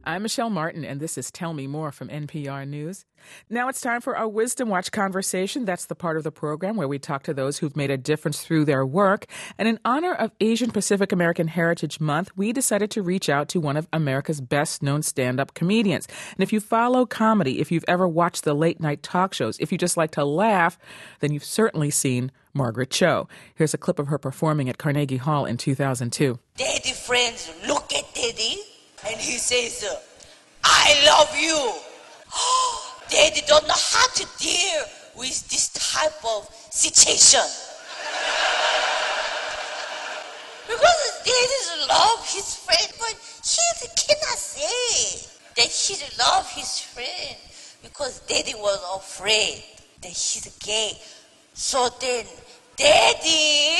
I'm Michelle Martin, and this is Tell Me More from NPR News. Now it's time for our Wisdom Watch conversation. That's the part of the program where we talk to those who've made a difference through their work. And in honor of Asian Pacific American Heritage Month, we decided to reach out to one of America's best-known stand-up comedians. And if you follow comedy, if you've ever watched the late-night talk shows, if you just like to laugh, then you've certainly seen Margaret Cho. Here's a clip of her performing at Carnegie Hall in 2002. Daddy friends look at Daddy and he says, I love you. Daddy don't know how to deal with this type of situation. Because Daddy love his friend, but he cannot say that he love his friend because Daddy was afraid that he's gay. So then Daddy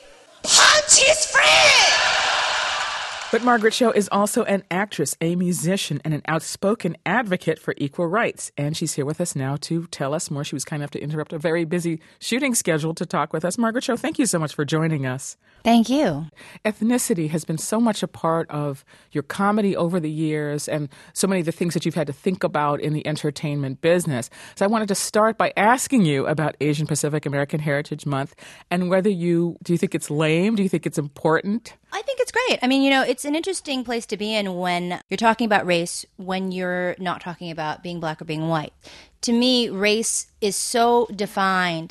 punch his friend. But Margaret Cho is also an actress, a musician, and an outspoken advocate for equal rights. And she's here with us now to tell us more. She was kind enough to interrupt a very busy shooting schedule to talk with us. Margaret Cho, thank you so much for joining us. Thank you. Ethnicity has been so much a part of your comedy over the years and so many of the things that you've had to think about in the entertainment business. So I wanted to start by asking you about Asian Pacific American Heritage Month and whether do you think it's lame? Do you think it's important? I think it's great. I mean, it's an interesting place to be in when you're talking about race, when you're not talking about being black or being white. To me, race is so defined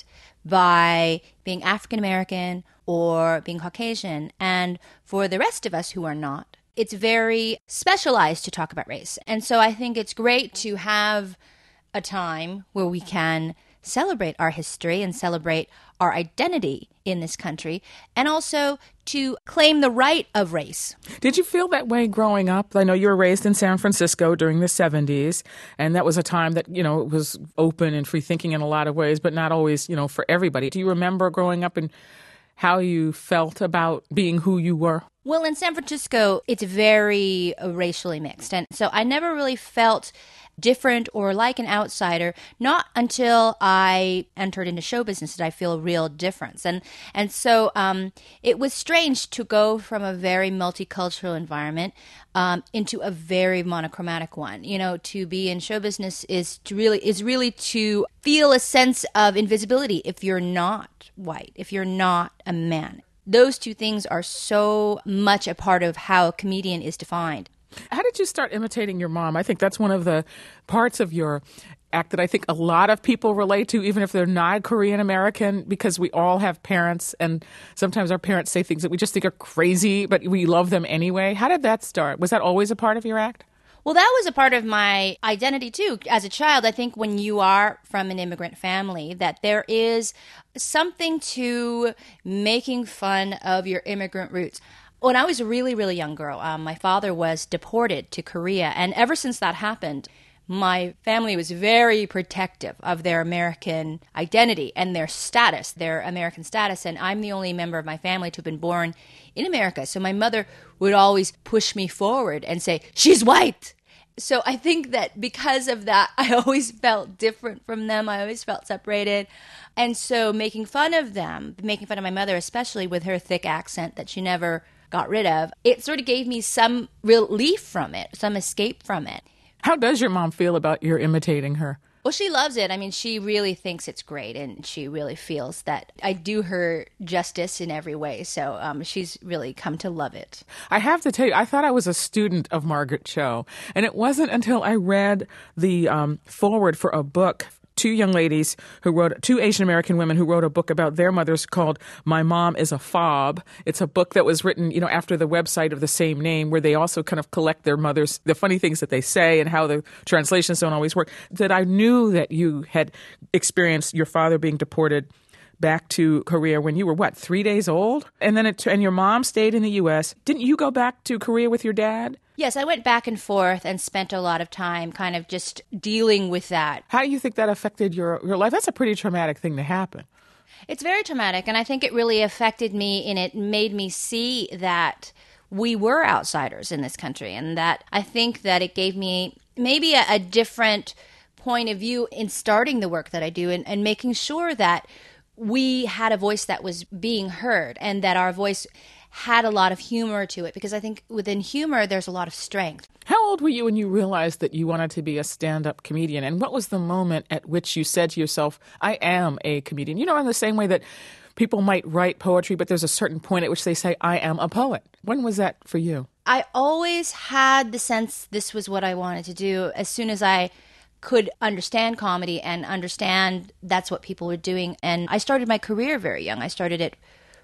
by being African American or being Caucasian. And for the rest of us who are not, it's very specialized to talk about race. And so I think it's great to have a time where we can celebrate our history and celebrate our identity in this country, and also to claim the right of race. Did you feel that way growing up? I know you were raised in San Francisco during the 70s, and that was a time that, it was open and free thinking in a lot of ways, but not always, for everybody. Do you remember growing up and how you felt about being who you were? Well, in San Francisco, it's very racially mixed. And so I never really felt different or like an outsider, not until I entered into show business did I feel a real difference. And so it was strange to go from a very multicultural environment into a very monochromatic one. To be in show business is really to feel a sense of invisibility if you're not white, if you're not a man. Those two things are so much a part of how a comedian is defined. How did you start imitating your mom? I think that's one of the parts of your act that I think a lot of people relate to, even if they're not Korean American, because we all have parents, and sometimes our parents say things that we just think are crazy, but we love them anyway. How did that start? Was that always a part of your act? Well, that was a part of my identity, too. As a child, I think when you are from an immigrant family, that there is something to making fun of your immigrant roots. When I was a really, really young girl, my father was deported to Korea. And ever since that happened, my family was very protective of their American identity and their status, their American status. And I'm the only member of my family to have been born in America. So my mother would always push me forward and say, she's white. So I think that because of that, I always felt different from them. I always felt separated. And so making fun of them, making fun of my mother, especially with her thick accent that she never got rid of, it sort of gave me some relief from it, some escape from it. How does your mom feel about your imitating her? Well, she loves it. I mean, she really thinks it's great, and she really feels that I do her justice in every way. So she's really come to love it. I have to tell you, I thought I was a student of Margaret Cho, and it wasn't until I read the foreword for a book. Two Asian American women who wrote a book about their mothers called My Mom is a Fob. It's a book that was written, after the website of the same name, where they also kind of collect their mothers, the funny things that they say and how the translations don't always work. That I knew that you had experienced your father being deported back to Korea when you were, 3 days old? And then and your mom stayed in the U.S. Didn't you go back to Korea with your dad? Yes, I went back and forth and spent a lot of time kind of just dealing with that. How do you think that affected your life? That's a pretty traumatic thing to happen. It's very traumatic, and I think it really affected me, and it made me see that we were outsiders in this country, and that I think that it gave me maybe a different point of view in starting the work that I do and making sure that we had a voice that was being heard and that our voice had a lot of humor to it, because I think within humor there's a lot of strength. How old were you when you realized that you wanted to be a stand-up comedian? And what was the moment at which you said to yourself, I am a comedian? You know, in the same way that people might write poetry, but there's a certain point at which they say, I am a poet. When was that for you? I always had the sense this was what I wanted to do. As soon as I could understand comedy and understand that's what people were doing. And I started my career very young. I started at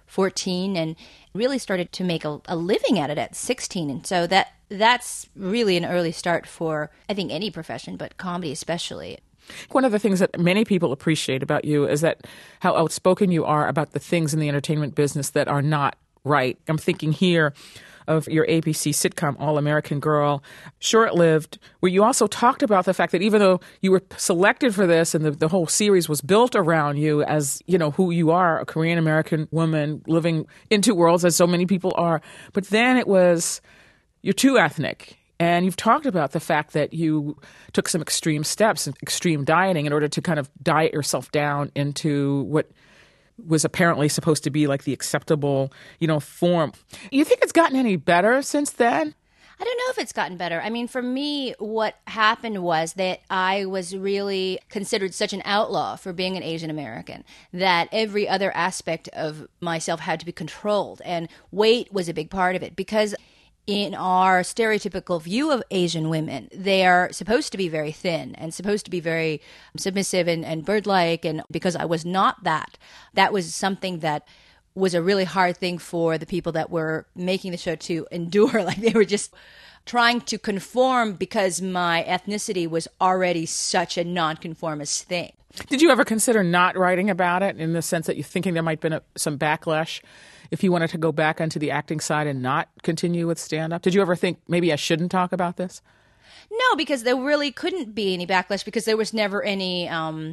14 and really started to make a living at it at 16. And so that's really an early start for, I think, any profession, but comedy especially. One of the things that many people appreciate about you is that how outspoken you are about the things in the entertainment business that are not right. I'm thinking here of your ABC sitcom, All American Girl, short-lived, where you also talked about the fact that even though you were selected for this and the whole series was built around you as, you know, who you are, a Korean-American woman living in two worlds, as so many people are, but then it was, you're too ethnic. And you've talked about the fact that you took some extreme steps, extreme dieting, in order to kind of diet yourself down into what was apparently supposed to be like the acceptable, you know, form. You think it's gotten any better since then? I don't know if it's gotten better. I mean, for me, what happened was that I was really considered such an outlaw for being an Asian American that every other aspect of myself had to be controlled. And weight was a big part of it, because in our stereotypical view of Asian women, they are supposed to be very thin and supposed to be very submissive and bird-like. And because I was not that, that was something that was a really hard thing for the people that were making the show to endure. Like, they were just trying to conform because my ethnicity was already such a nonconformist thing. Did you ever consider not writing about it, in the sense that you're thinking there might have been some backlash if you wanted to go back onto the acting side and not continue with stand-up? Did you ever think, maybe I shouldn't talk about this? No, because there really couldn't be any backlash, because there was never any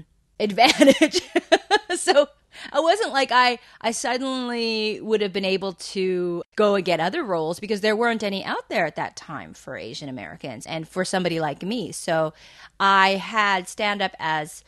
advantage. So it wasn't like I suddenly would have been able to go and get other roles, because there weren't any out there at that time for Asian Americans and for somebody like me. So I had stand-up as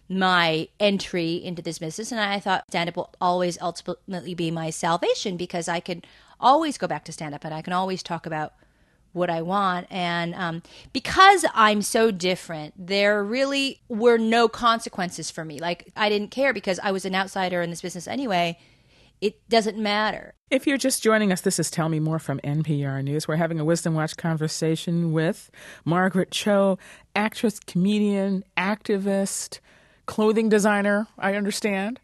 my entry into this business, and I thought stand-up will always ultimately be my salvation, because I can always go back to stand-up and I can always talk about what I want. And because I'm so different, there really were no consequences for me. Like, I didn't care, because I was an outsider in this business anyway. It doesn't matter. If you're just joining us, this is Tell Me More from NPR News. We're having a Wisdom Watch conversation with Margaret Cho, actress, comedian, activist, clothing designer, I understand.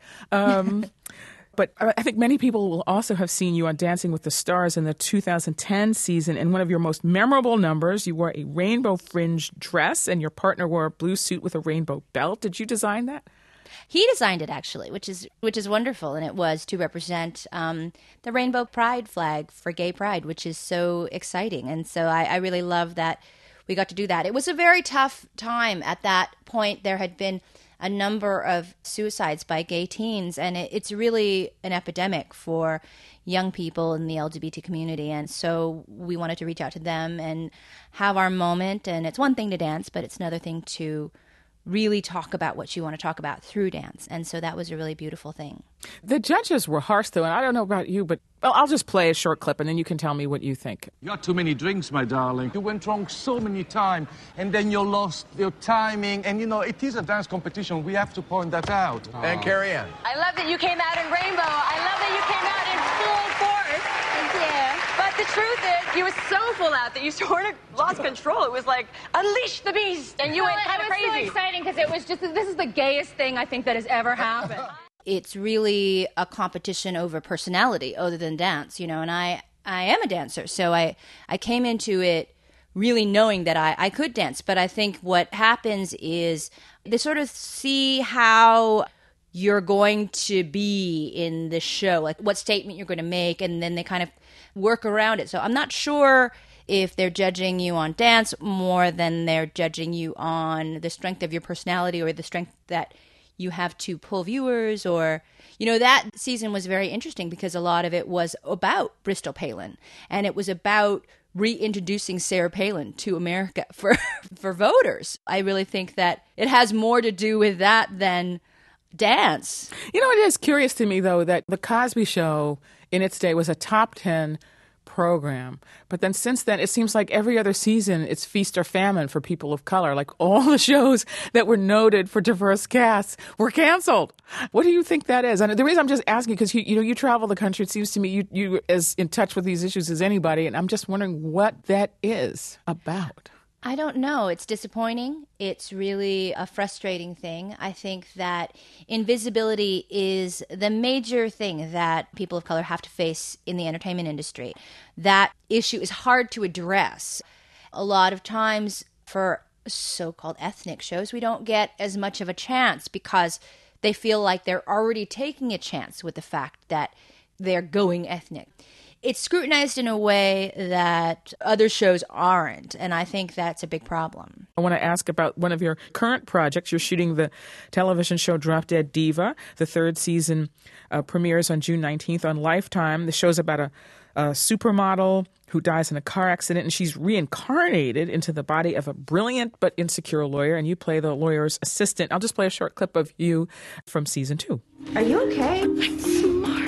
But I think many people will also have seen you on Dancing with the Stars in the 2010 season. In one of your most memorable numbers, you wore a rainbow fringed dress and your partner wore a blue suit with a rainbow belt. Did you design that? He designed it, actually, which is wonderful, and it was to represent the Rainbow Pride flag for Gay Pride, which is so exciting. And so I really love that we got to do that. It was a very tough time. At that point, there had been a number of suicides by gay teens, and it's really an epidemic for young people in the LGBT community. And so we wanted to reach out to them and have our moment. And it's one thing to dance, but it's another thing to really talk about what you want to talk about through dance. And so that was a really beautiful thing. The judges were harsh, though, and I don't know about you, but I'll just play a short clip, and then you can tell me what you think. You had too many drinks, my darling. You went wrong so many times, and then you lost your timing. And, you know, it is a dance competition. We have to point that out. And Carrie Ann. I love that you came out in rainbow. I love that you came out in full force. Thank you. But the truth is, you were so full out that you sort of lost control. It was like, unleash the beast, and you went kind of crazy. It was so exciting, because it was just, this is the gayest thing I think that has ever happened. It's really a competition over personality other than dance, you know, and I am a dancer. So I came into it really knowing that I could dance. But I think what happens is they sort of see how you're going to be in the show, like what statement you're going to make, and then they kind of work around it. So I'm not sure if they're judging you on dance more than they're judging you on the strength of your personality or the strength that you have to pull viewers. Or, you know, that season was very interesting because a lot of it was about Bristol Palin, and it was about reintroducing Sarah Palin to America for voters. I really think that it has more to do with that than dance. You know, it is curious to me, though, that The Cosby Show in its day was a top 10 program. But then since then, it seems like every other season, it's feast or famine for people of color. Like all the shows that were noted for diverse casts were canceled. What do you think that is? And the reason I'm just asking, because you travel the country, it seems to me you as in touch with these issues as anybody, and I'm just wondering what that is about. I don't know. It's disappointing. It's really a frustrating thing. I think that invisibility is the major thing that people of color have to face in the entertainment industry. That issue is hard to address. A lot of times for so-called ethnic shows, we don't get as much of a chance because they feel like they're already taking a chance with the fact that they're going ethnic. It's scrutinized in a way that other shows aren't, and I think that's a big problem. I want to ask about one of your current projects. You're shooting the television show Drop Dead Diva. The third season premieres on June 19th on Lifetime. The show's about a supermodel who dies in a car accident, and she's reincarnated into the body of a brilliant but insecure lawyer, and you play the lawyer's assistant. I'll just play a short clip of you from season 2. Are you okay? I'm smart.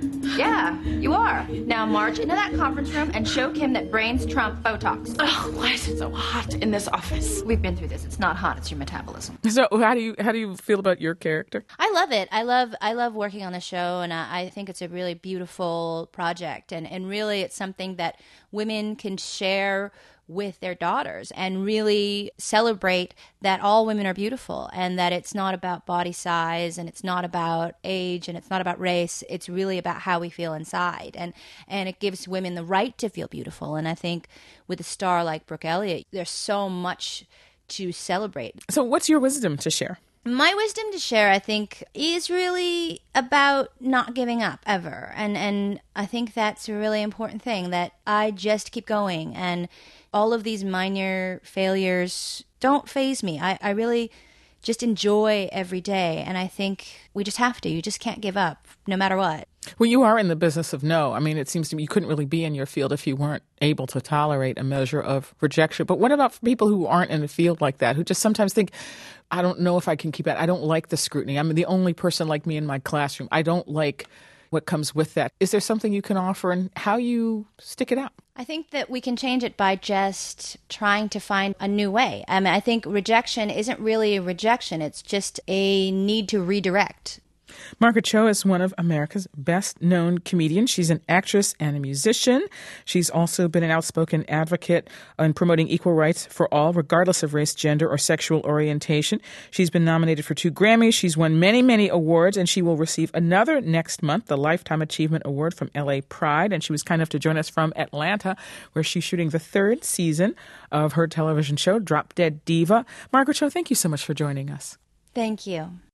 Yeah, you are. Now march into that conference room and show Kim that brains trump Botox. Oh, why is it so hot in this office? We've been through this. It's not hot. It's your metabolism. So how do you feel about your character? I love it. I love working on the show, and I think it's a really beautiful project. And really, it's something that women can share with their daughters and really celebrate that all women are beautiful and that it's not about body size and it's not about age and it's not about race. It's really about how we feel inside. And it gives women the right to feel beautiful. And I think with a star like Brooke Elliott, there's so much to celebrate. So what's your wisdom to share? My wisdom to share, I think, is really about not giving up ever. And I think that's a really important thing, that I just keep going. And all of these minor failures don't faze me. I really just enjoy every day. And I think we just have to. You just can't give up, no matter what. Well, you are in the business of no. I mean, it seems to me you couldn't really be in your field if you weren't able to tolerate a measure of rejection. But what about for people who aren't in a field like that, who just sometimes think, I don't know if I can keep it. I don't like the scrutiny. I'm the only person like me in my classroom. I don't like what comes with that. Is there something you can offer and how you stick it out? I think that we can change it by just trying to find a new way. I mean, I think rejection isn't really a rejection. It's just a need to redirect. Margaret Cho is one of America's best-known comedians. She's an actress and a musician. She's also been an outspoken advocate in promoting equal rights for all, regardless of race, gender, or sexual orientation. She's been nominated for 2 Grammys. She's won many, many awards, and she will receive another next month, the Lifetime Achievement Award from LA Pride. And she was kind enough to join us from Atlanta, where she's shooting the 3rd season of her television show, Drop Dead Diva. Margaret Cho, thank you so much for joining us. Thank you.